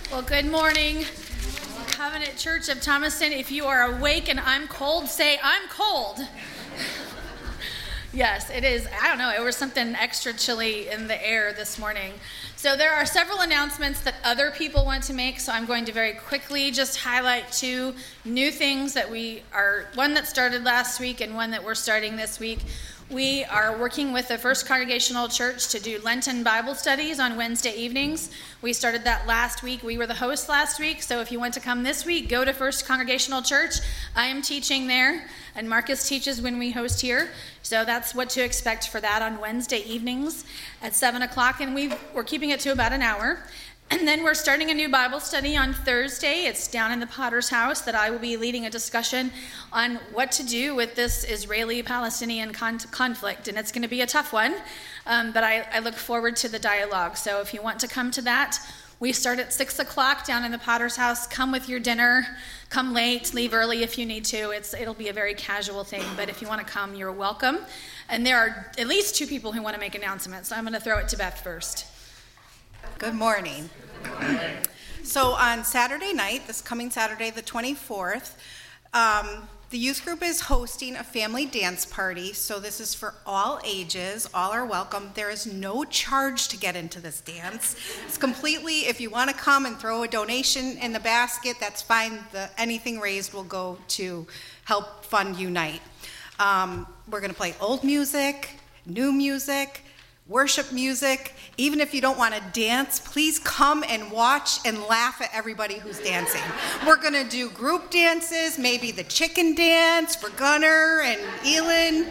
Well, good morning, Covenant Church of Thomaston. If you are awake and I'm cold, say, I'm cold. Yes, it is. I don't know. It was something extra chilly in the air this morning. So there are several announcements that other people want to make, so I'm going to very quickly just highlight two new things that one that started last week and one that we're starting this week. We are working with the First Congregational Church to do Lenten Bible studies on Wednesday evenings. We started that last week. We were the host last week, so if you want to come this week, go to First Congregational Church. I am teaching there, and Marcus teaches when we host here. So that's what to expect for that on Wednesday evenings at 7 o'clock, and we're keeping it to about an hour. And then we're starting a new Bible study on Thursday. It's down in the Potter's House that I will be leading a discussion on what to do with this Israeli-Palestinian conflict. And it's going to be a tough one, but I look forward to the dialogue. So if you want to come to that, we start at 6 o'clock down in the Potter's House. Come with your dinner. Come late. Leave early if you need to. It'll be a very casual thing, but if you want to come, you're welcome. And there are at least two people who want to make announcements. So I'm going to throw it to Beth first. Good morning. So on Saturday night, this coming Saturday, the 24th, the youth group is hosting a family dance party. So this is for all ages. All are welcome. There is no charge to get into this dance. It's completely, if you want to come and throw a donation in the basket, that's fine. Anything raised will go to help fund Unite. We're going to play old music, new music, worship music. Even if you don't want to dance, please come and watch and laugh at everybody who's dancing. We're going to do group dances, maybe the chicken dance for Gunnar and Elin.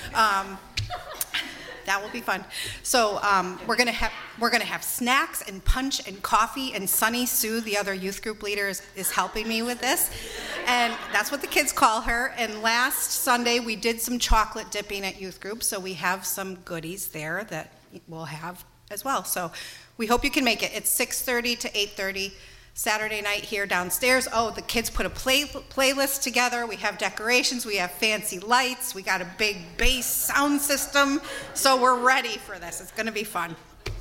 That will be fun. So we're going to have snacks and punch and coffee, and Sunny Sue, the other youth group leader, is helping me with this. And that's what the kids call her. And last Sunday, we did some chocolate dipping at youth group, so we have some goodies there that we'll have as well. So we hope you can make it. It's 6:30 to 8:30 Saturday night here downstairs. Oh, the kids put a playlist together. We have decorations. We have fancy lights. We got a big bass sound system. So we're ready for this. It's going to be fun.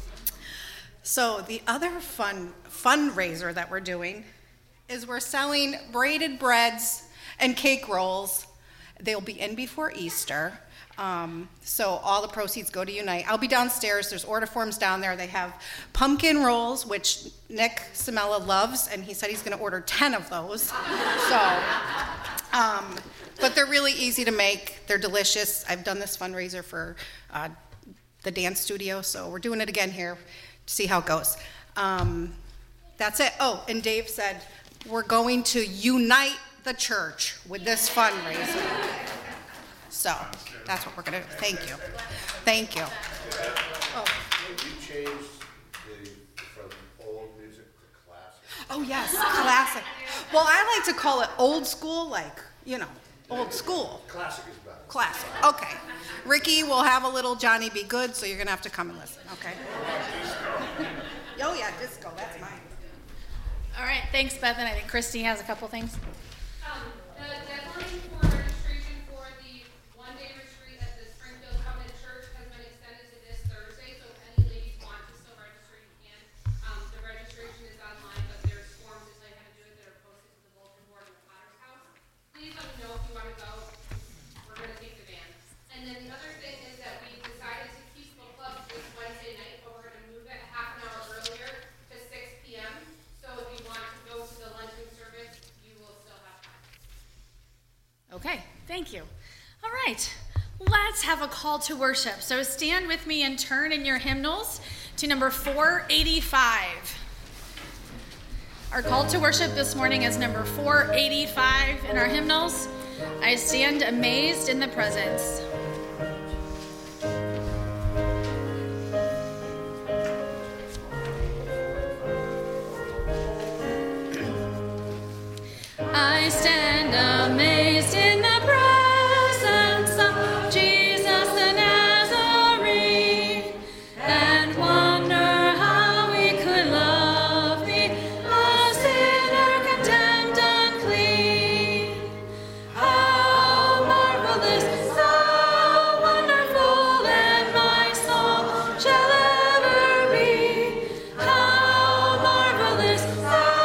So the other fundraiser that we're doing is we're selling braided breads and cake rolls. They'll be in before Easter. So all the proceeds go to Unite. I'll be downstairs. There's order forms down there. They have pumpkin rolls, which Nick Samela loves, and he said he's going to order 10 of those. So, but they're really easy to make. They're delicious. I've done this fundraiser for the dance studio, so we're doing it again here to see how it goes. That's it. Oh, and Dave said we're going to unite the church with this fundraiser. So that's what we're going to do. Thank you. Thank you. Oh. Have you changed from old music to classic? Oh, yes, classic. Well, I like to call it old school, old school. Classic is better. Classic. Okay. Ricky will have a little Johnny Be Good, so you're going to have to come and listen. Okay. Oh, yeah, disco. That's mine. All right. Thanks, Beth. And I think Christy has a couple things. The deadline for registration for the one-day retreat at the Springfield Covenant Church has been extended to this Thursday, so if any ladies want to still register, you can. The registration is online, but there's forms to tell you how to do it that are posted to the bulletin board in the Potter's House. Please let me know if you want to go. We're going to take the van. And then the other thing is that we decided to keep book club this Wednesday night, but we're going to move it half an hour earlier to 6 p.m. So if you want to go to the luncheon service, you will still have time. Okay, thank you. All right, let's have a call to worship. So stand with me and turn in your hymnals to number 485. Our call to worship this morning is number 485 in our hymnals. I stand amazed in the presence. I stand amazed in the presence of Jesus the Nazarene, and wonder how he could love me, a sinner condemned unclean. How marvelous, so wonderful, and my soul shall ever be. How marvelous, so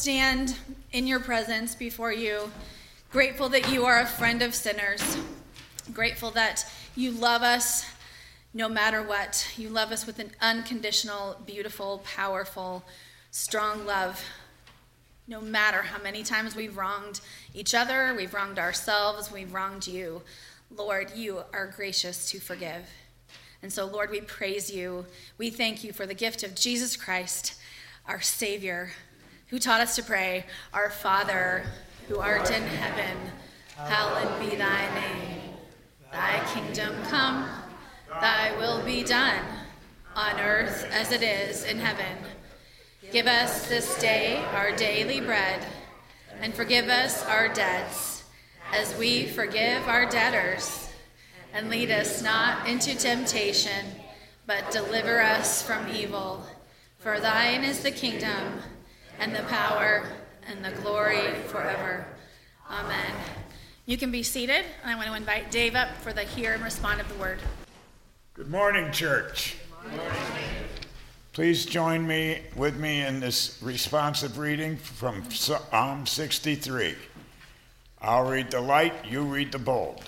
stand in your presence before you, grateful that you are a friend of sinners, grateful that you love us no matter what. You love us with an unconditional, beautiful, powerful, strong love. No matter how many times we've wronged each other, we've wronged ourselves, we've wronged you, Lord, you are gracious to forgive. And so, Lord, we praise you. We thank you for the gift of Jesus Christ, our Savior, who taught us to pray, Our Father, who art in heaven, hallowed be thy name. Thy kingdom come, thy will be done, on earth as it is in heaven. Give us this day our daily bread, and forgive us our debts, as we forgive our debtors. And lead us not into temptation, but deliver us from evil. For thine is the kingdom, and the power, and the glory forever. Amen. You can be seated. I want to invite Dave up for the hear and respond of the word. Good morning, church. Good morning. Please join with me in this responsive reading from Psalm 63. I'll read the light, you read the bold.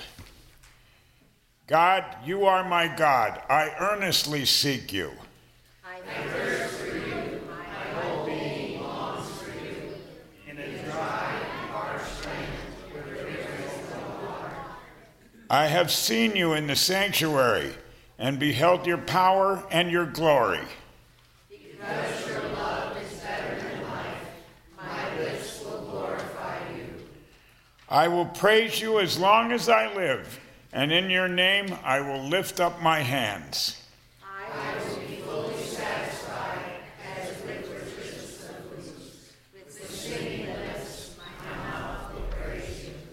God, you are my God. I earnestly seek you. I thirst for you. My whole being longs for you. In a dry and parched land where there is no water. I have seen you in the sanctuary and beheld your power and your glory. Because your love is better than life, my lips will glorify you. I will praise you as long as I live, and in your name I will lift up my hands. I will be fully satisfied as with riches of food. With singing lips, my mouth will praise you.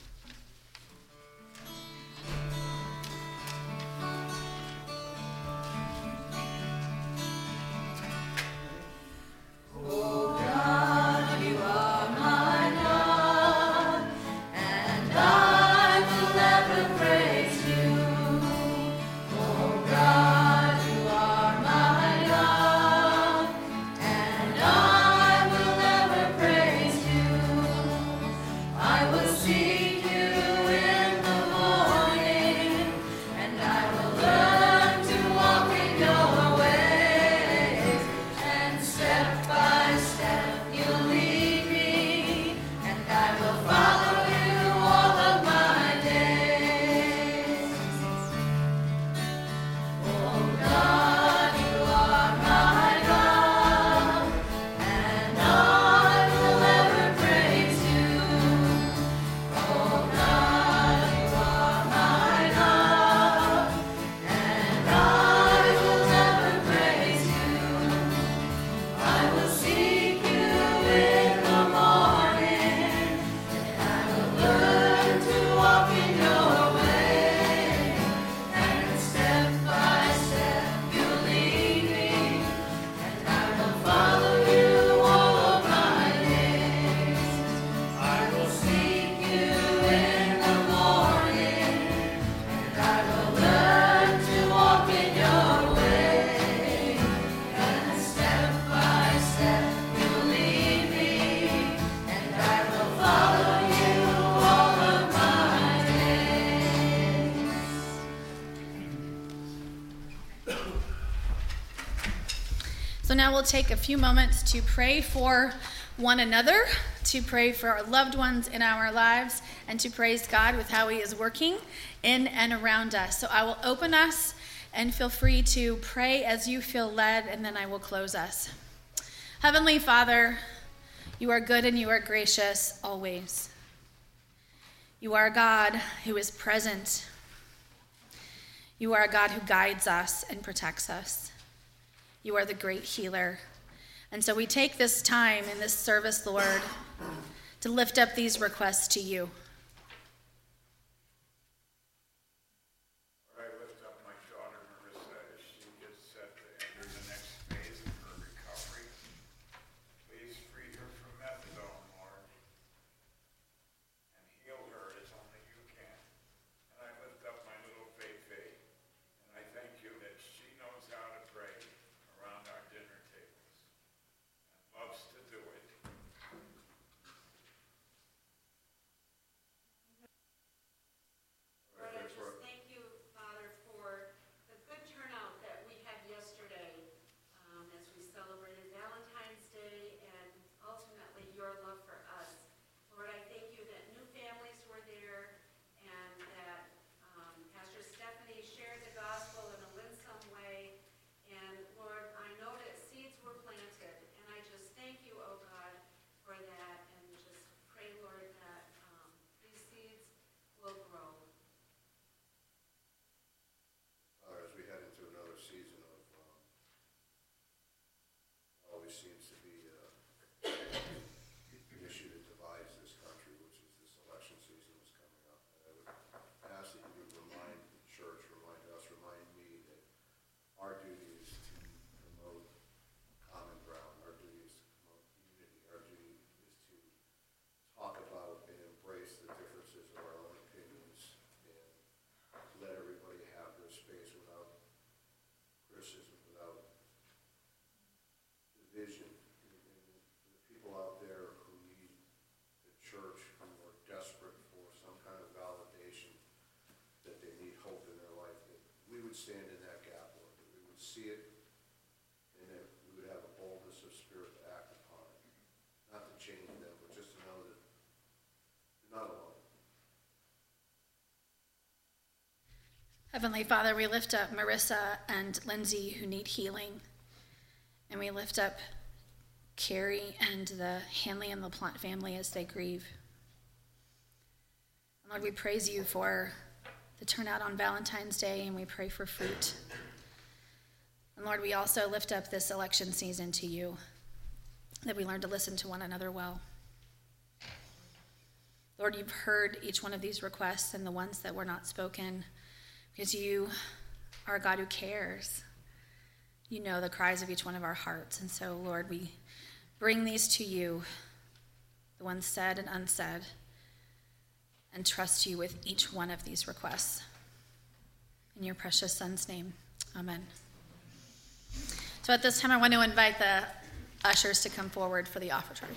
Oh God, you are my God, and I will ever praise you. Oh God, you are my God, and I will ever praise you. I will seek you in the morning, and I will learn to walk in your ways, and step by step you lead me, and I will follow you all of my days. Oh God, you are my God, and I will ever praise you. Oh God, you are my God, and I will ever praise you. I will seek you in the morning, and I will learn to walk in your way, and step by step you lead me, and I will follow you all of my days. I will seek you in the morning, and I will learn to walk in your way, and step by step you lead me, and I will follow you all of my days. So now we'll take a few moments to pray for one another, to pray for our loved ones in our lives, and to praise God with how he is working in and around us. So I will open us, and feel free to pray as you feel led, and then I will close us. Heavenly Father, you are good and you are gracious always. You are a God who is present. You are a God who guides us and protects us. You are the great healer. And so we take this time in this service, Lord, to lift up these requests to you. I lift up my daughter Marissa as she gets set to enter the next phase of her recovery. Please free her from methadone, Lord, and heal her as only you can. And I lift up my little Faye, and I thank you that she knows how to pray around our dinner tables and loves to do it. would stand in that gap, Lord, that we would see it, and that we would have a boldness of spirit to act upon it. Not to change them, but just to know that you're not alone. Heavenly Father, we lift up Marissa and Lindsay who need healing. And we lift up Carrie and the Hanley and LaPlante family as they grieve. And Lord, we praise you for the turnout on Valentine's Day, and we pray for fruit. And Lord, we also lift up this election season to you, that we learn to listen to one another well. Lord, you've heard each one of these requests and the ones that were not spoken, because you are a God who cares. You know the cries of each one of our hearts. And so, Lord, we bring these to you, the ones said and unsaid, and trust you with each one of these requests. In your precious Son's name, amen. So at this time, I want to invite the ushers to come forward for the offertory.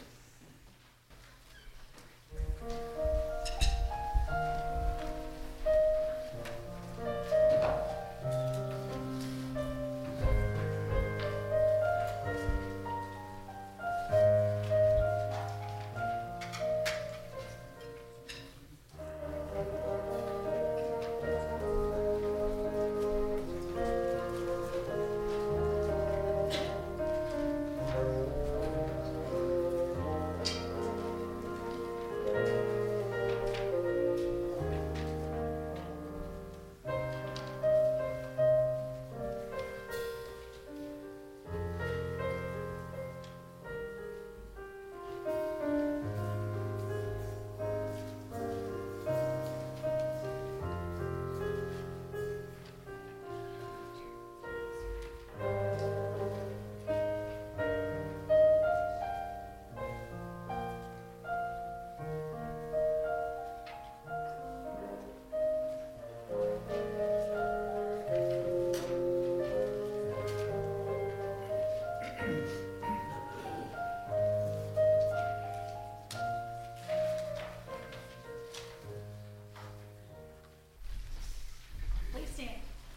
Please stand.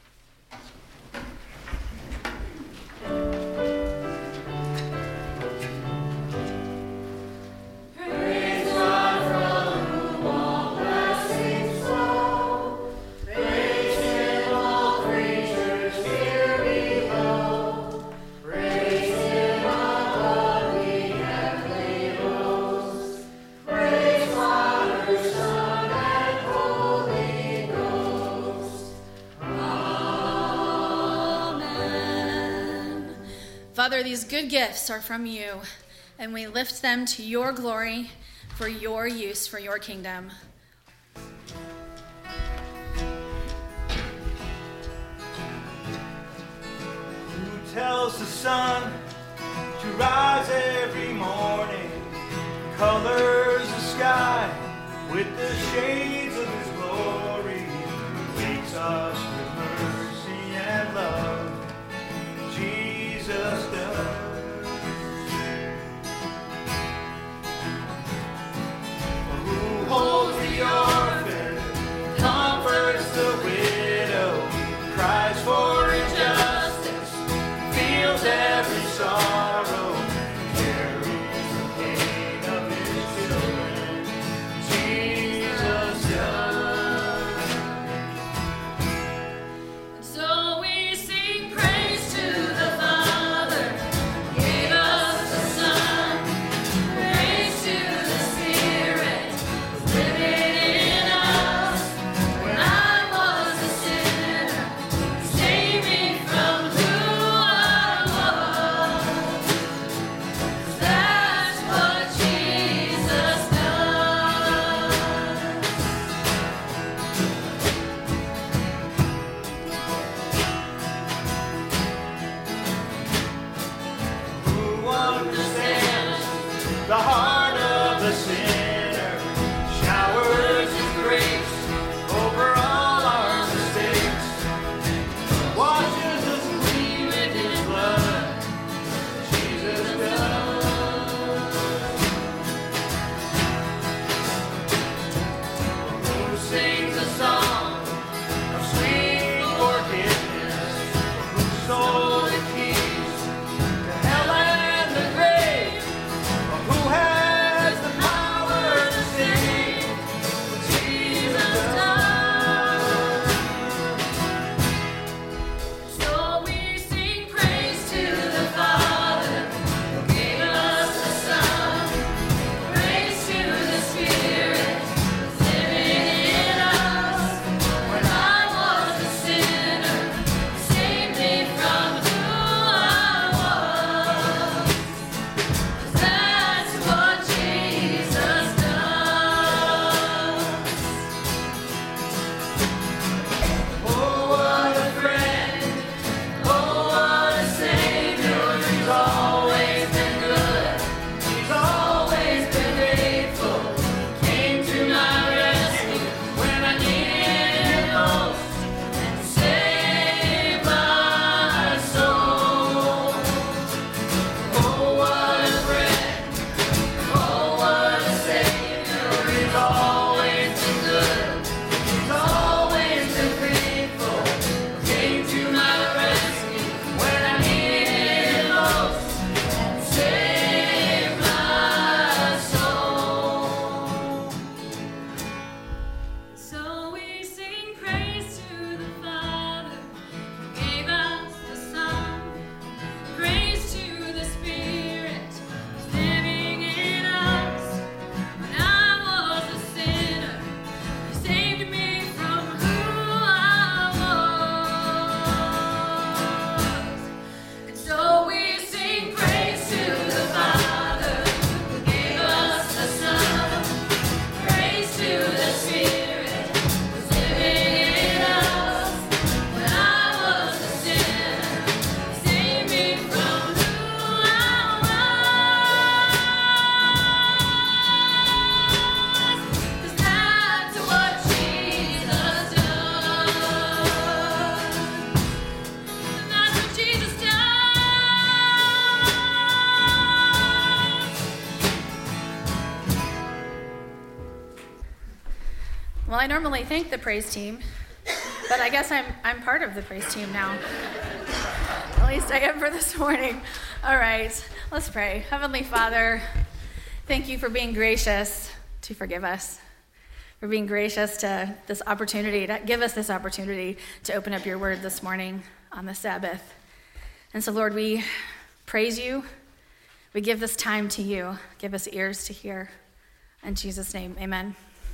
Father, these good gifts are from you, and we lift them to your glory for your use, for your kingdom. Who tells the sun to rise every morning, colors the sky with the shades of his glory, wakes us with mercy and love. Jesus does. Who holds the orphan, comforts the widow, cries for injustice, feels every sorrow, carries the pain of his children. Jesus does. So we sing praise to the Father, gave us the Son, praise to the Spirit, living in us. When I was a sinner, saved me from who I was. That's what Jesus does. Who understands the heart of the sinner, showers his grace over all our mistakes, washes us clean with his blood. Jesus does. Who sings a song of sweet forgiveness, Well, I normally thank the praise team, but I guess I'm part of the praise team now. At least I am for this morning. All right, let's pray. Heavenly Father, thank you for being gracious to forgive us, for being gracious to this opportunity, to give us this opportunity to open up your word this morning on the Sabbath. And so, Lord, we praise you. We give this time to you. Give us ears to hear. In Jesus' name, amen.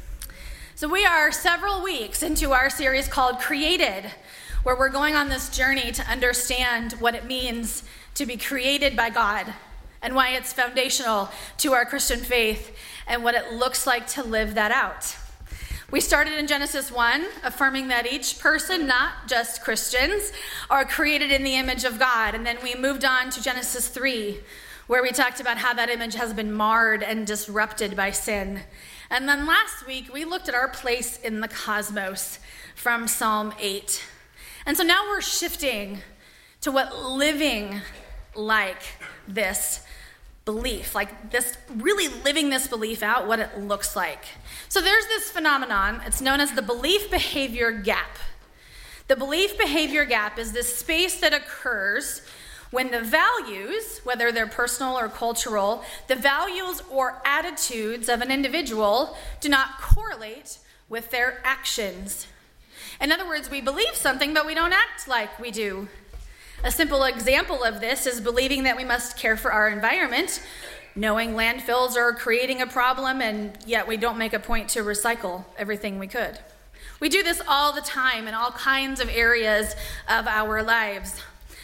So we are several weeks into our series called Created, where we're going on this journey to understand what it means to be created by God and why it's foundational to our Christian faith and what it looks like to live that out. We started in Genesis 1, affirming that each person, not just Christians, are created in the image of God. And then we moved on to Genesis 3, where we talked about how that image has been marred and disrupted by sin. And then last week, we looked at our place in the cosmos from Psalm 8. And so now we're shifting to what living like this belief, like this, really living this belief out, what it looks like. So there's this phenomenon, it's known as the belief-behavior gap. The belief-behavior gap is this space that occurs when the values, whether they're personal or cultural, the values or attitudes of an individual do not correlate with their actions. In other words, we believe something, but we don't act like we do. A simple example of this is believing that we must care for our environment, knowing landfills are creating a problem, and yet we don't make a point to recycle everything we could. We do this all the time in all kinds of areas of our lives.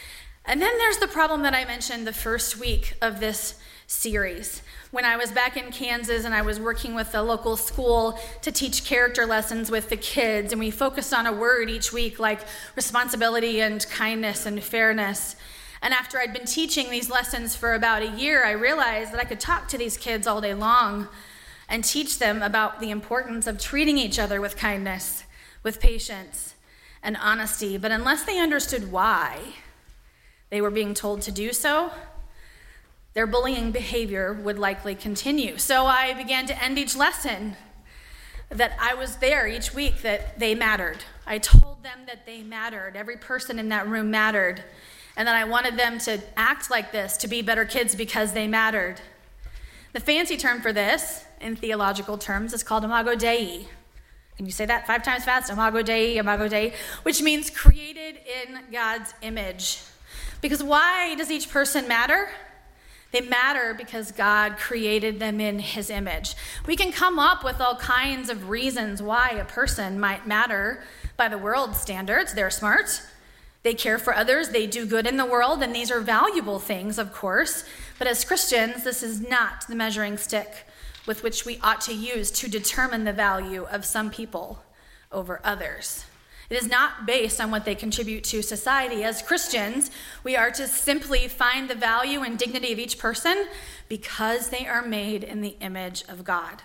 And then there's the problem that I mentioned the first week of this series. When I was back in Kansas and I was working with a local school to teach character lessons with the kids, and we focused on a word each week like responsibility and kindness and fairness. And after I'd been teaching these lessons for about a year, I realized that I could talk to these kids all day long and teach them about the importance of treating each other with kindness, with patience and honesty. But unless they understood why they were being told to do so, their bullying behavior would likely continue. So I began to end each lesson that I was there each week, that they mattered. I told them that they mattered. Every person in that room mattered. And that I wanted them to act like this, to be better kids because they mattered. The fancy term for this, in theological terms, is called Imago Dei. Can you say that 5 times fast? Imago Dei, which means created in God's image. Because why does each person matter? They matter because God created them in his image. We can come up with all kinds of reasons why a person might matter by the world's standards. They're smart, they care for others, they do good in the world, and these are valuable things, of course. But as Christians, this is not the measuring stick with which we ought to use to determine the value of some people over others. It is not based on what they contribute to society. As Christians, we are to simply find the value and dignity of each person because they are made in the image of God.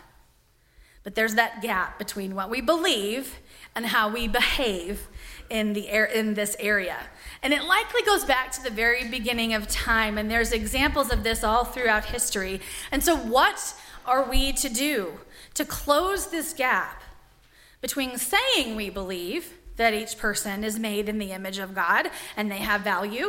But there's that gap between what we believe and how we behave in this area. And it likely goes back to the very beginning of time, and there's examples of this all throughout history. And so what are we to do to close this gap between saying we believe that each person is made in the image of God and they have value,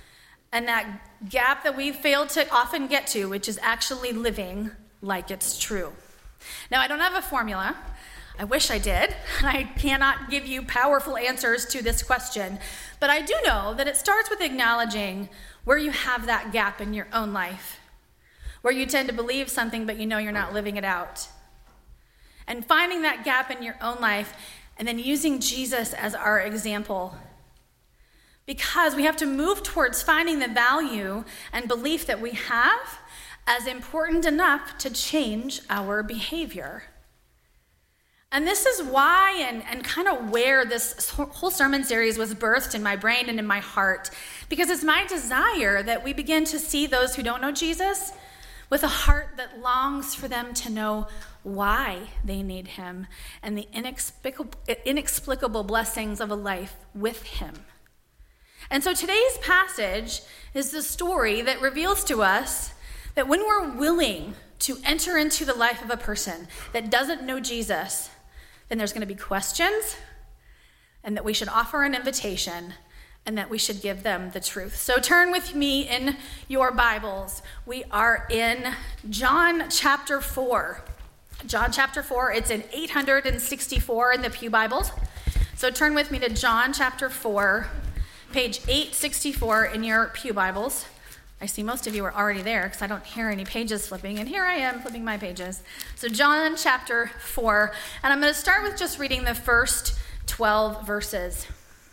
and that gap that we fail to often get to, which is actually living like it's true? Now, I don't have a formula. I wish I did. I cannot give you powerful answers to this question, but I do know that it starts with acknowledging where you have that gap in your own life, where you tend to believe something but you know you're not living it out, and finding that gap in your own life and then using Jesus as our example. Because we have to move towards finding the value and belief that we have as important enough to change our behavior. And this is why and kind of where this whole sermon series was birthed in my brain and in my heart. Because it's my desire that we begin to see those who don't know Jesus with a heart that longs for them to know why they need him and the inexplicable blessings of a life with him. And so today's passage is the story that reveals to us that when we're willing to enter into the life of a person that doesn't know Jesus, then there's going to be questions, and that we should offer an invitation, and that we should give them the truth. So turn with me in your Bibles. We are in John chapter 4. John chapter 4, it's in 864 in the Pew Bibles. So turn with me to John chapter 4, page 864 in your Pew Bibles. I see most of you are already there because I don't hear any pages flipping, and here I am flipping my pages. So John chapter 4, and I'm going to start with just reading the first 12 verses.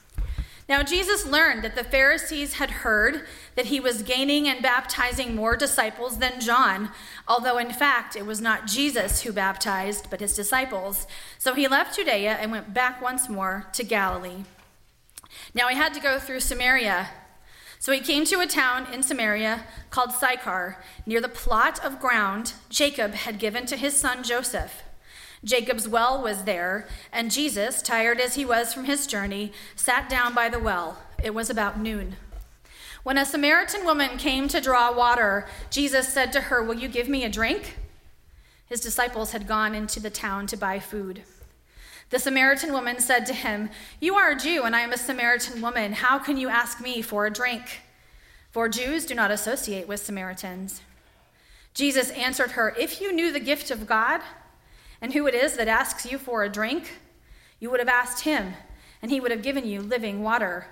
Now Jesus learned that the Pharisees had heard that he was gaining and baptizing more disciples than John, although in fact it was not Jesus who baptized, but his disciples. So he left Judea and went back once more to Galilee. Now he had to go through Samaria. So he came to a town in Samaria called Sychar, near the plot of ground Jacob had given to his son Joseph. Jacob's well was there, and Jesus, tired as he was from his journey, sat down by the well. It was about noon. When a Samaritan woman came to draw water, Jesus said to her, "Will you give me a drink?" His disciples had gone into the town to buy food. The Samaritan woman said to him, "You are a Jew, and I am a Samaritan woman. How can you ask me for a drink?" For Jews do not associate with Samaritans. Jesus answered her, "If you knew the gift of God, and who it is that asks you for a drink, you would have asked him, and he would have given you living water."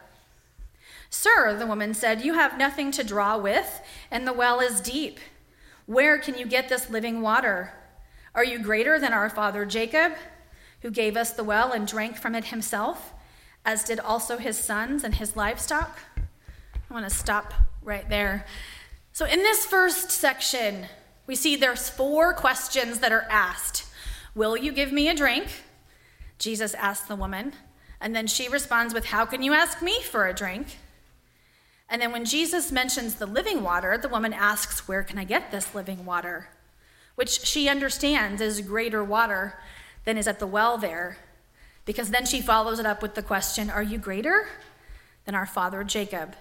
"Sir," the woman said, "you have nothing to draw with, and the well is deep. Where can you get this living water? Are you greater than our father Jacob, who gave us the well and drank from it himself, as did also his sons and his livestock?" I want to stop right there. So in this first section, we see there's 4 questions that are asked. Will you give me a drink? Jesus asks the woman. And then she responds with, "How can you ask me for a drink?" And then when Jesus mentions the living water, the woman asks, "Where can I get this living water?" Which she understands is greater water than is at the well there. Because then she follows it up with the question, "Are you greater than our father Jacob?"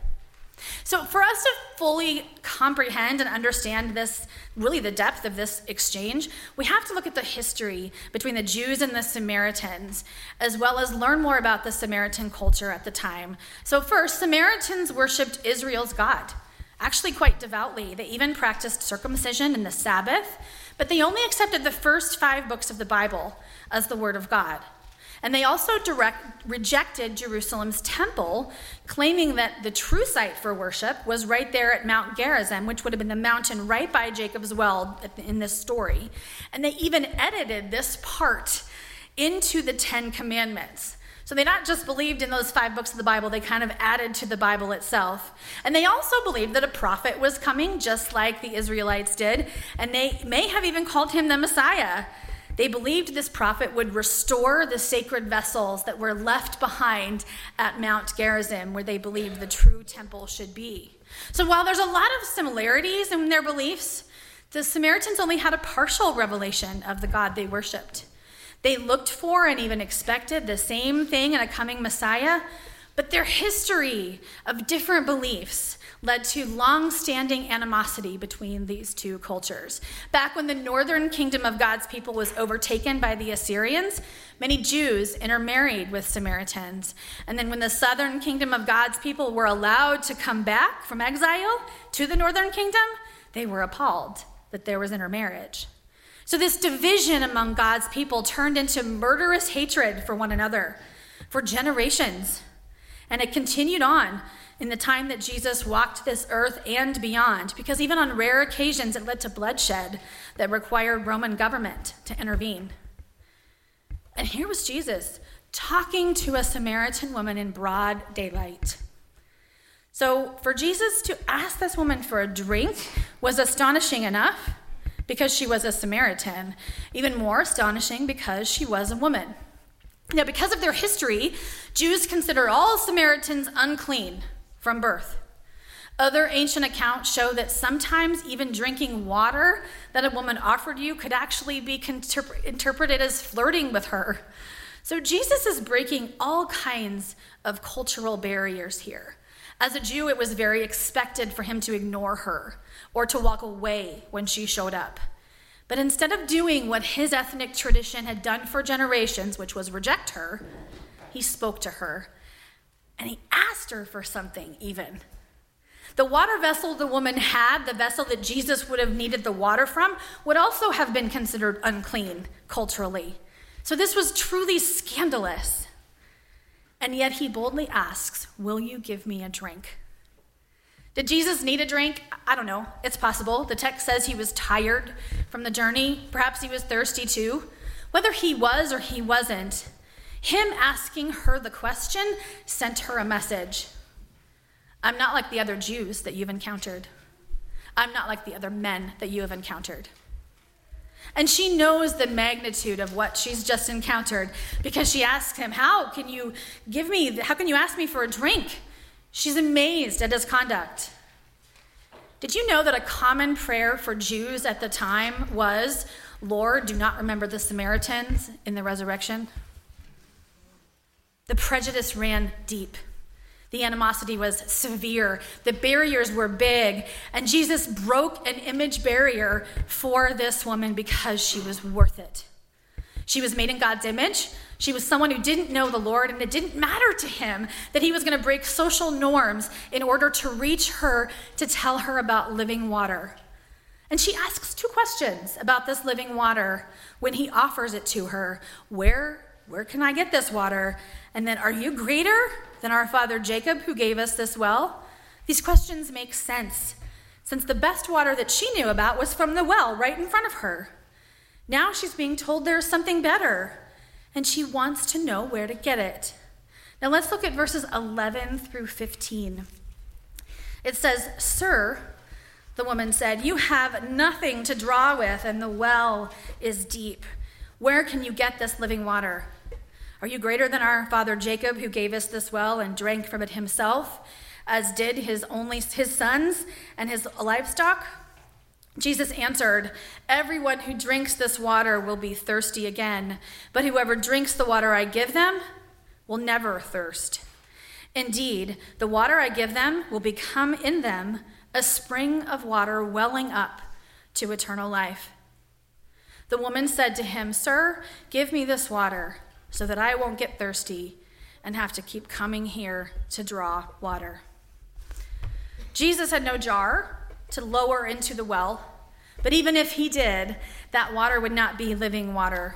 So for us to fully comprehend and understand this, really the depth of this exchange, we have to look at the history between the Jews and the Samaritans, as well as learn more about the Samaritan culture at the time. So first, Samaritans worshipped Israel's God, actually quite devoutly. They even practiced circumcision and the Sabbath, but they only accepted the first 5 books of the Bible as the Word of God. And they also rejected Jerusalem's temple, claiming that the true site for worship was right there at Mount Gerizim, which would have been the mountain right by Jacob's well in this story. And they even edited this part into the 10 Commandments. So they not just believed in those 5 books of the Bible, they kind of added to the Bible itself. And they also believed that a prophet was coming, just like the Israelites did, and they may have even called him the Messiah. They believed this prophet would restore the sacred vessels that were left behind at Mount Gerizim, where they believed the true temple should be. So while there's a lot of similarities in their beliefs, the Samaritans only had a partial revelation of the God they worshipped. They looked for and even expected the same thing in a coming Messiah, but their history of different beliefs led to long-standing animosity between these 2 cultures. Back when the northern kingdom of God's people was overtaken by the Assyrians, many Jews intermarried with Samaritans. And then when the southern kingdom of God's people were allowed to come back from exile to the northern kingdom, they were appalled that there was intermarriage. So this division among God's people turned into murderous hatred for one another for generations. And it continued on in the time that Jesus walked this earth and beyond, because even on rare occasions it led to bloodshed that required Roman government to intervene. And here was Jesus talking to a Samaritan woman in broad daylight. So for Jesus to ask this woman for a drink was astonishing enough because she was a Samaritan, even more astonishing because she was a woman. Now, because of their history, Jews consider all Samaritans unclean from birth. Other ancient accounts show that sometimes even drinking water that a woman offered you could actually be interpreted as flirting with her. So Jesus is breaking all kinds of cultural barriers here. As a Jew, it was very expected for him to ignore her or to walk away when she showed up. But instead of doing what his ethnic tradition had done for generations, which was reject her, he spoke to her, and he asked her for something even. The water vessel the woman had, the vessel that Jesus would have needed the water from, would also have been considered unclean culturally. So this was truly scandalous. And yet he boldly asks, "Will you give me a drink?" Did Jesus need a drink? I don't know. It's possible. The text says he was tired from the journey. Perhaps he was thirsty too. Whether he was or he wasn't, him asking her the question sent her a message. I'm not like the other Jews that you've encountered. I'm not like the other men that you have encountered. And she knows the magnitude of what she's just encountered because she asks him, how can you ask me for a drink? She's amazed at his conduct. Did you know that a common prayer for Jews at the time was, "Lord, do not remember the Samaritans in the resurrection"? The prejudice ran deep. The animosity was severe. The barriers were big. And Jesus broke an image barrier for this woman because she was worth it. She was made in God's image. She was someone who didn't know the Lord, and it didn't matter to him that he was going to break social norms in order to reach her to tell her about living water. And she asks 2 questions about this living water when he offers it to her. Where can I get this water? And then, are you greater than our father Jacob who gave us this well? These questions make sense, since the best water that she knew about was from the well right in front of her. Now she's being told there's something better, and she wants to know where to get it. Now let's look at verses 11 through 15. It says, "Sir," the woman said, "you have nothing to draw with, and the well is deep. Where can you get this living water? Are you greater than our father Jacob, who gave us this well and drank from it himself, as did his sons and his livestock?" Jesus answered, "Everyone who drinks this water will be thirsty again, but whoever drinks the water I give them will never thirst. Indeed, the water I give them will become in them a spring of water welling up to eternal life." The woman said to him, "Sir, give me this water so that I won't get thirsty and have to keep coming here to draw water." Jesus had no jar to lower into the well, but even if he did, that water would not be living water.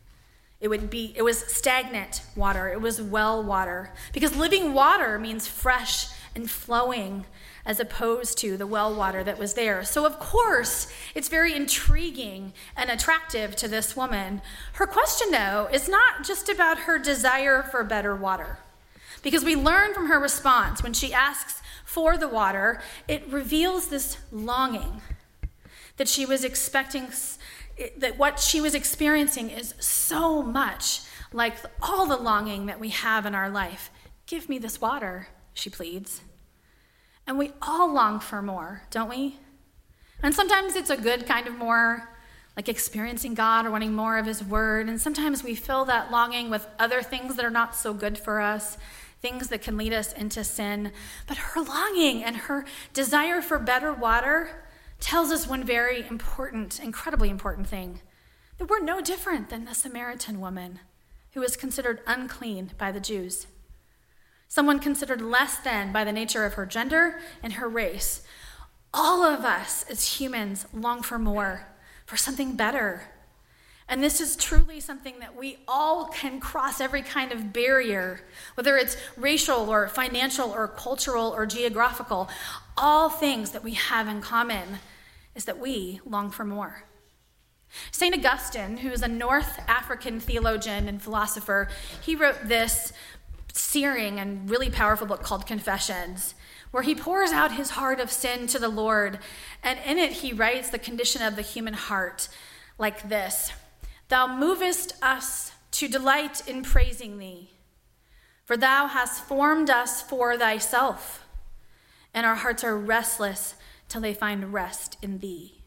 It was stagnant water. It was well water, because living water means fresh and flowing, as opposed to the well water that was there. So of course, it's very intriguing and attractive to this woman. Her question, though, is not just about her desire for better water, because we learn from her response when she asks for the water, it reveals this longing that she was expecting, that what she was experiencing is so much like all the longing that we have in our life. "Give me this water," she pleads. And we all long for more, don't we? And sometimes it's a good kind of more, like experiencing God or wanting more of his word. And sometimes we fill that longing with other things that are not so good for us, things that can lead us into sin. But her longing and her desire for better water tells us one very important, incredibly important thing, that we're no different than the Samaritan woman who was considered unclean by the Jews. Someone considered less than by the nature of her gender and her race. All of us as humans long for more, for something better. And this is truly something that we all can cross every kind of barrier, whether it's racial or financial or cultural or geographical. All things that we have in common is that we long for more. St. Augustine, who is a North African theologian and philosopher, he wrote this searing and really powerful book called Confessions, where he pours out his heart of sin to the Lord. And in it, he writes the condition of the human heart like this: "Thou movest us to delight in praising thee, for thou hast formed us for thyself, and our hearts are restless till they find rest in thee."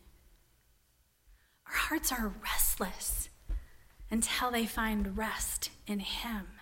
Our hearts are restless until they find rest in him.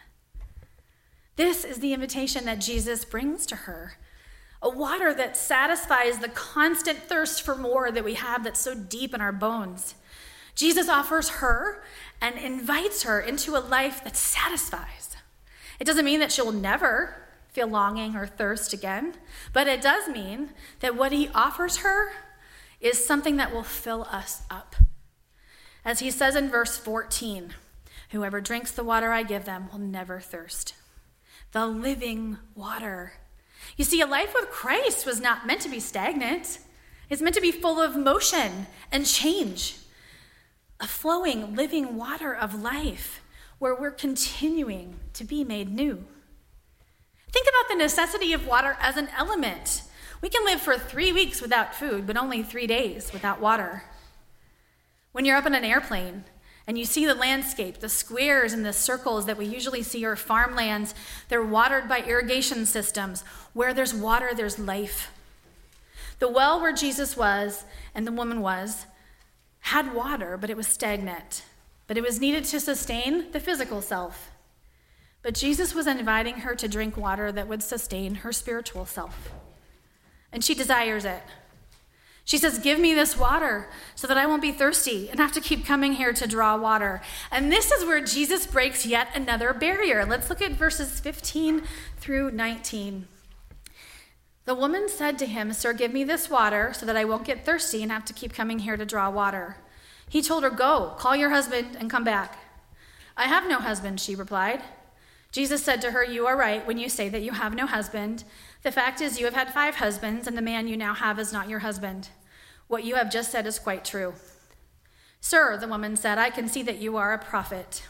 This is the invitation that Jesus brings to her, a water that satisfies the constant thirst for more that we have that's so deep in our bones. Jesus offers her and invites her into a life that satisfies. It doesn't mean that she'll never feel longing or thirst again, but it does mean that what he offers her is something that will fill us up. As he says in verse 14, whoever drinks the water I give them will never thirst. The living water. You see, a life with Christ was not meant to be stagnant. It's meant to be full of motion and change. A flowing, living water of life where we're continuing to be made new. Think about the necessity of water as an element. We can live for 3 weeks without food, but only 3 days without water. When you're up in an airplane and you see the landscape, the squares and the circles that we usually see are farmlands, they're watered by irrigation systems. Where there's water, there's life. The well where Jesus was and the woman was had water, but it was stagnant. But it was needed to sustain the physical self. But Jesus was inviting her to drink water that would sustain her spiritual self. And she desires it. She says, give me this water so that I won't be thirsty and have to keep coming here to draw water. And this is where Jesus breaks yet another barrier. Let's look at verses 15 through 19. The woman said to him, sir, give me this water so that I won't get thirsty and have to keep coming here to draw water. He told her, go, call your husband and come back. I have no husband, she replied. Jesus said to her, you are right when you say that you have no husband. The fact is you have had 5 husbands, and the man you now have is not your husband. What you have just said is quite true. Sir, the woman said, I can see that you are a prophet.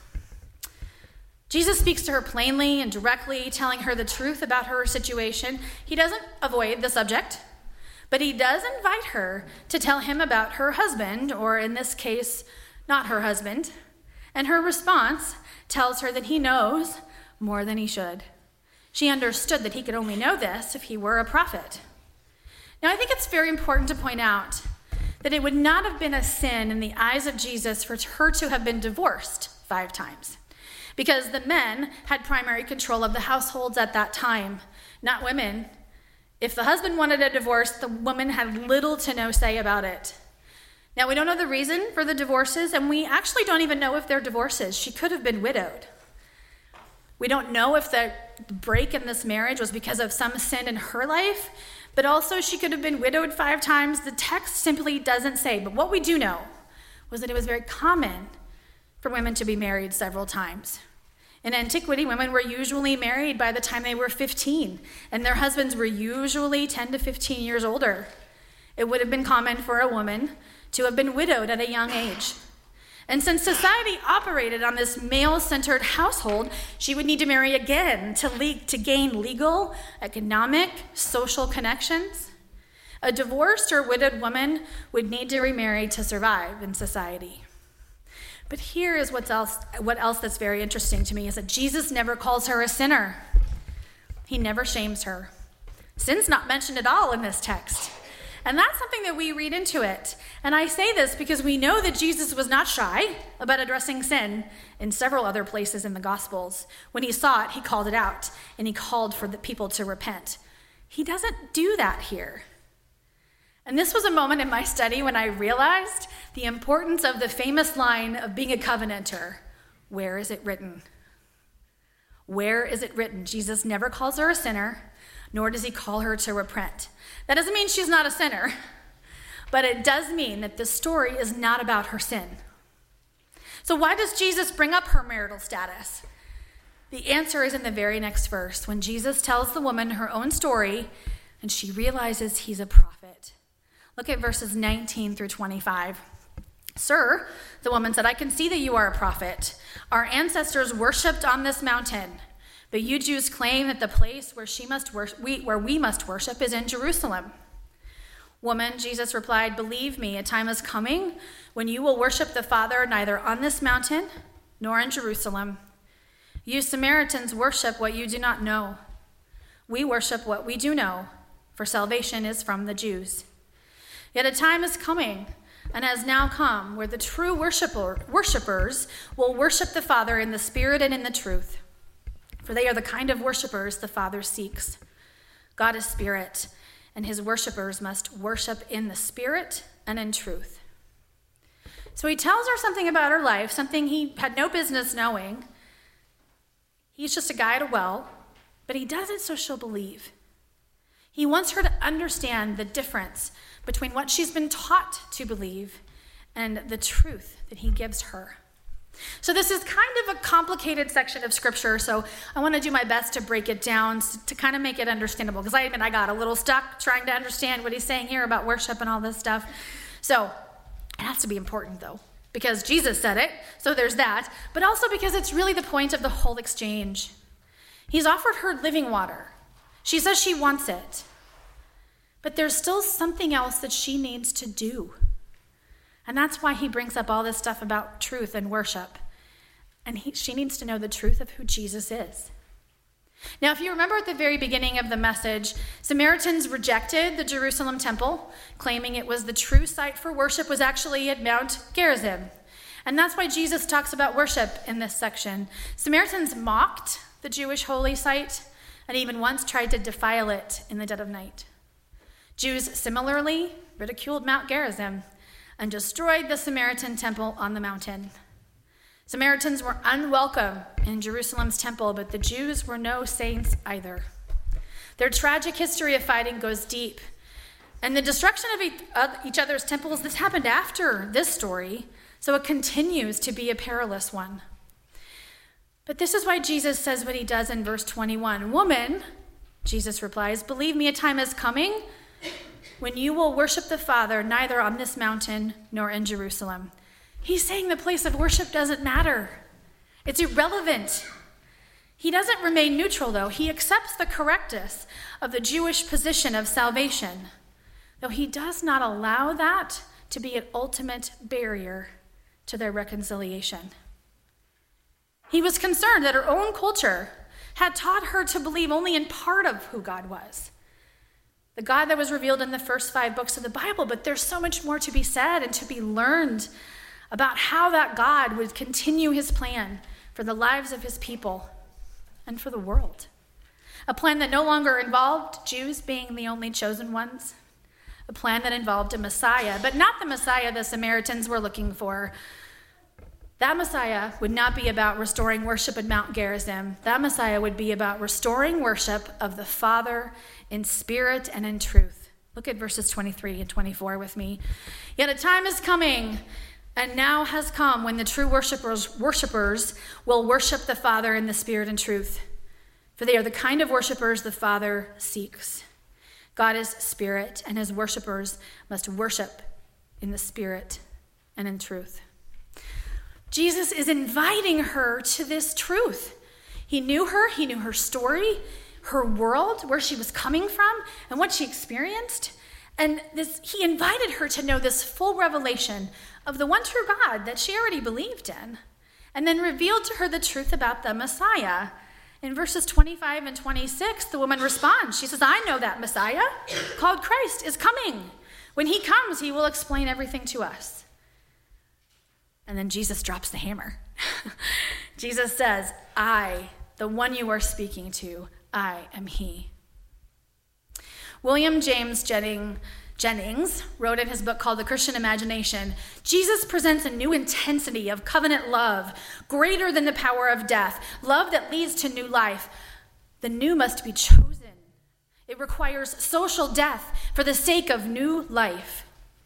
Jesus speaks to her plainly and directly, telling her the truth about her situation. He doesn't avoid the subject, but he does invite her to tell him about her husband, or in this case, not her husband. And her response tells her that he knows more than he should. She understood that he could only know this if he were a prophet. Now, I think it's very important to point out that it would not have been a sin in the eyes of Jesus for her to have been divorced 5 times, because the men had primary control of the households at that time, not women. If the husband wanted a divorce, the woman had little to no say about it. Now, we don't know the reason for the divorces, and we actually don't even know if they're divorces. She could have been widowed. We don't know if the break in this marriage was because of some sin in her life, but also she could have been widowed 5 times. The text simply doesn't say. But what we do know was that it was very common for women to be married several times. In antiquity, women were usually married by the time they were 15, and their husbands were usually 10 to 15 years older. It would have been common for a woman to have been widowed at a young age. And since society operated on this male-centered household, she would need to marry again to gain legal, economic, social connections. A divorced or widowed woman would need to remarry to survive in society. But here is what else that's very interesting to me is that Jesus never calls her a sinner. He never shames her. Sin's not mentioned at all in this text. And that's something that we read into it. And I say this because we know that Jesus was not shy about addressing sin in several other places in the Gospels. When he saw it, he called it out, and he called for the people to repent. He doesn't do that here. And this was a moment in my study when I realized the importance of the famous line of being a covenanter. Where is it written? Where is it written? Jesus never calls her a sinner, nor does he call her to repent. That doesn't mean she's not a sinner, but it does mean that this story is not about her sin. So why does Jesus bring up her marital status? The answer is in the very next verse, when Jesus tells the woman her own story, and she realizes he's a prophet. Look at verses 19 through 25. Sir, the woman said, I can see that you are a prophet. Our ancestors worshipped on this mountain, but you Jews claim that the place where we must worship is in Jerusalem. Woman, Jesus replied, believe me, a time is coming when you will worship the Father neither on this mountain nor in Jerusalem. You Samaritans worship what you do not know. We worship what we do know, for salvation is from the Jews. Yet a time is coming, and has now come, where the true worshipers will worship the Father in the Spirit and in the truth. For they are the kind of worshipers the Father seeks. God is spirit, and his worshipers must worship in the Spirit and in truth. So he tells her something about her life, something he had no business knowing. He's just a guy at a well, but he does it so she'll believe. He wants her to understand the difference between what she's been taught to believe and the truth that he gives her. So this is kind of a complicated section of scripture, so I want to do my best to break it down to kind of make it understandable, because I admit I got a little stuck trying to understand what he's saying here about worship and all this stuff. So it has to be important, though, because Jesus said it, so there's that, but also because it's really the point of the whole exchange. He's offered her living water. She says she wants it, but there's still something else that she needs to do. And that's why he brings up all this stuff about truth and worship. And she needs to know the truth of who Jesus is. Now, if you remember at the very beginning of the message, Samaritans rejected the Jerusalem temple, claiming it was the true site for worship was actually at Mount Gerizim. And that's why Jesus talks about worship in this section. Samaritans mocked the Jewish holy site and even once tried to defile it in the dead of night. Jews similarly ridiculed Mount Gerizim and destroyed the Samaritan temple on the mountain. Samaritans were unwelcome in Jerusalem's temple, but the Jews were no saints either. Their tragic history of fighting goes deep. And the destruction of each other's temples, this happened after this story, so it continues to be a perilous one. But this is why Jesus says what he does in verse 21. "Woman," Jesus replies, "believe me, a time is coming when you will worship the Father neither on this mountain nor in Jerusalem." He's saying the place of worship doesn't matter. It's irrelevant. He doesn't remain neutral, though. He accepts the correctness of the Jewish position of salvation, though he does not allow that to be an ultimate barrier to their reconciliation. He was concerned that her own culture had taught her to believe only in part of who God was, the God that was revealed in the first 5 books of the Bible, but there's so much more to be said and to be learned about how that God would continue his plan for the lives of his people and for the world. A plan that no longer involved Jews being the only chosen ones. A plan that involved a Messiah, but not the Messiah the Samaritans were looking for. That Messiah would not be about restoring worship at Mount Gerizim. That Messiah would be about restoring worship of the Father in spirit and in truth. Look at verses 23 and 24 with me. "Yet a time is coming, and now has come, when the true worshipers will worship the Father in the spirit and truth. For they are the kind of worshipers the Father seeks. God is spirit, and his worshipers must worship in the spirit and in truth." Jesus is inviting her to this truth. He knew her story, her world, where she was coming from, and what she experienced. And he invited her to know this full revelation of the one true God that she already believed in, and then revealed to her the truth about the Messiah. In verses 25 and 26, the woman responds. She says, "I know that Messiah, called Christ, is coming. When he comes, he will explain everything to us." And then Jesus drops the hammer. Jesus says, "I, the one you are speaking to, I am he." William James Jennings wrote in his book called The Christian Imagination, "Jesus presents a new intensity of covenant love, greater than the power of death, love that leads to new life. The new must be chosen. It requires social death for the sake of new life."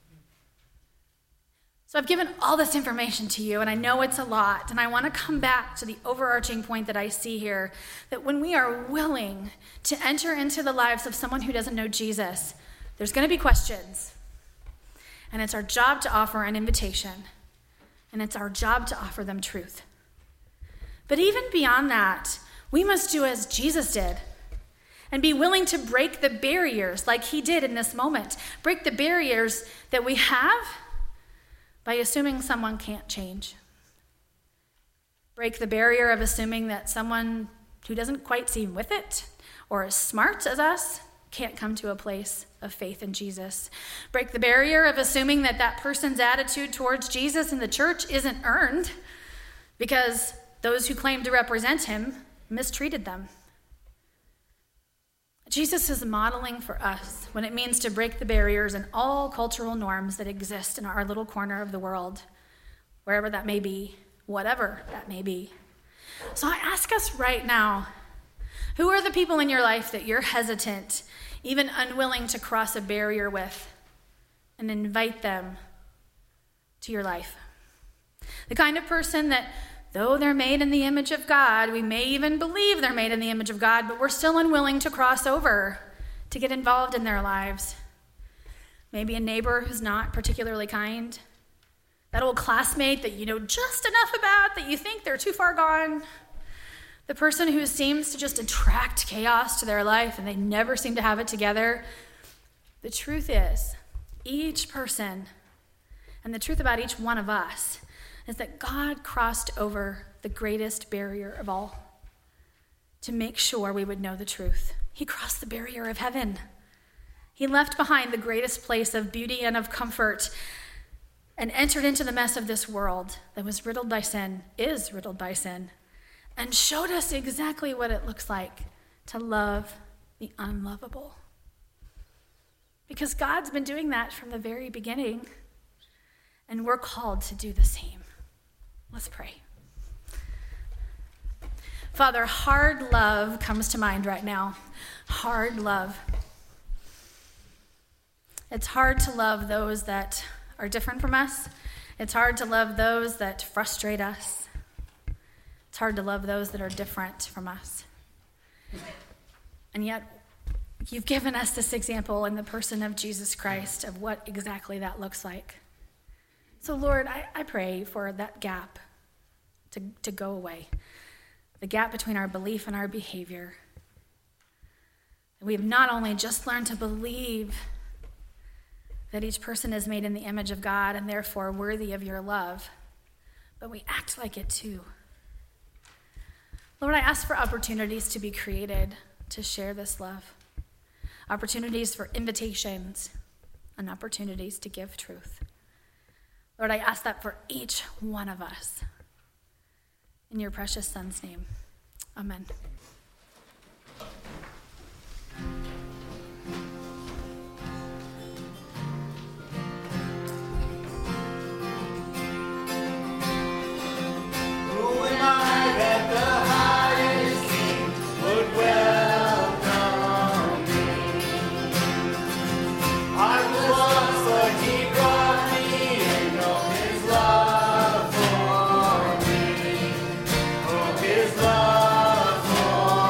So I've given all this information to you, and I know it's a lot, and I want to come back to the overarching point that I see here, that when we are willing to enter into the lives of someone who doesn't know Jesus, there's going to be questions, and it's our job to offer an invitation, and it's our job to offer them truth. But even beyond that, we must do as Jesus did and be willing to break the barriers like he did in this moment, break the barriers that we have by assuming someone can't change. Break the barrier of assuming that someone who doesn't quite seem with it or as smart as us can't come to a place of faith in Jesus. Break the barrier of assuming that that person's attitude towards Jesus in the church isn't earned because those who claim to represent him mistreated them. Jesus is modeling for us what it means to break the barriers and all cultural norms that exist in our little corner of the world. wherever that may be, whatever that may be. So I ask us right now, who are the people in your life that you're hesitant, even unwilling to cross a barrier with, and invite them to your life? The kind of person that, though they're made in the image of God, we may even believe they're made in the image of God, but we're still unwilling to cross over, to get involved in their lives. Maybe a neighbor who's not particularly kind. That old classmate that you know just enough about that you think they're too far gone. The person who seems to just attract chaos to their life and they never seem to have it together. The truth is, each person, and the truth about each one of us, is that God crossed over the greatest barrier of all to make sure we would know the truth. He crossed the barrier of heaven. He left behind the greatest place of beauty and of comfort and entered into the mess of this world that was riddled by sin, is riddled by sin, and showed us exactly what it looks like to love the unlovable. Because God's been doing that from the very beginning, and we're called to do the same. Let's pray. Father, hard love comes to mind right now. Hard love. It's hard to love those that are different from us. It's hard to love those that frustrate us. It's hard to love those that are different from us. And yet, you've given us this example in the person of Jesus Christ of what exactly that looks like. So, Lord, I pray for that gap to go away, the gap between our belief and our behavior. We have not only just learned to believe that each person is made in the image of God and therefore worthy of your love, but we act like it too. Lord, I ask for opportunities to be created to share this love, opportunities for invitations, and opportunities to give truth. Lord, I ask that for each one of us. In your precious Son's name, amen. Who am I that the highest King would welcome me? I was lost, but he brought me in. Oh, his love for me. Oh, his love for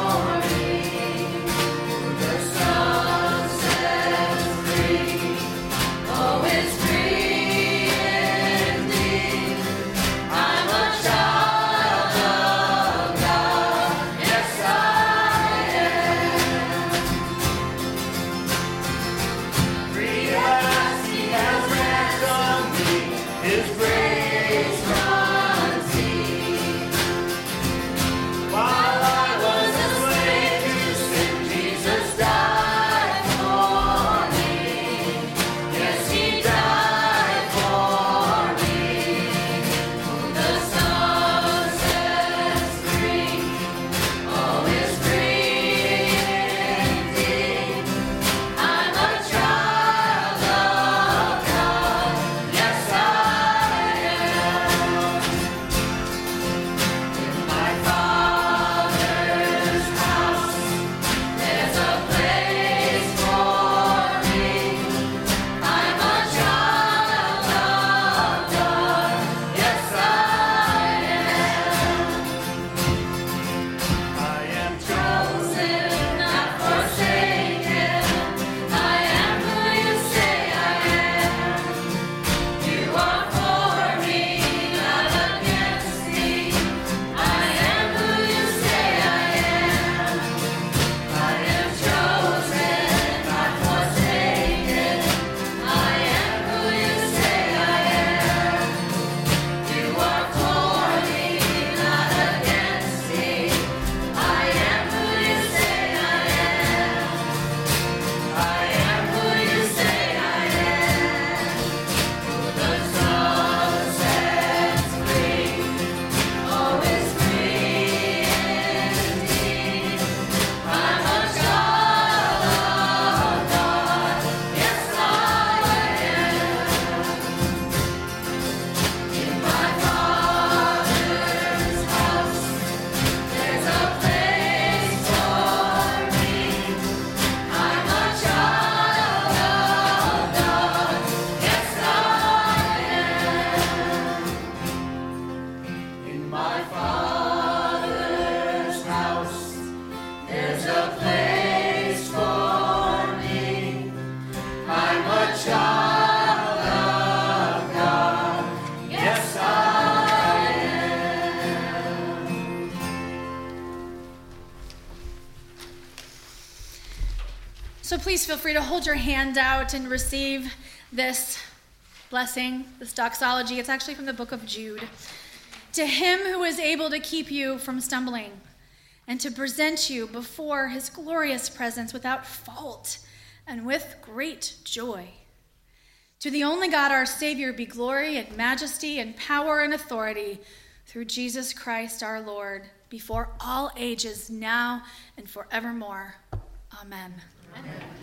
So please feel free to hold your hand out and receive this blessing, this doxology. It's actually from the book of Jude. To him who is able to keep you from stumbling and to present you before his glorious presence without fault and with great joy. To the only God, our Savior, be glory and majesty and power and authority through Jesus Christ our Lord, before all ages, now and forevermore. Amen. Amen.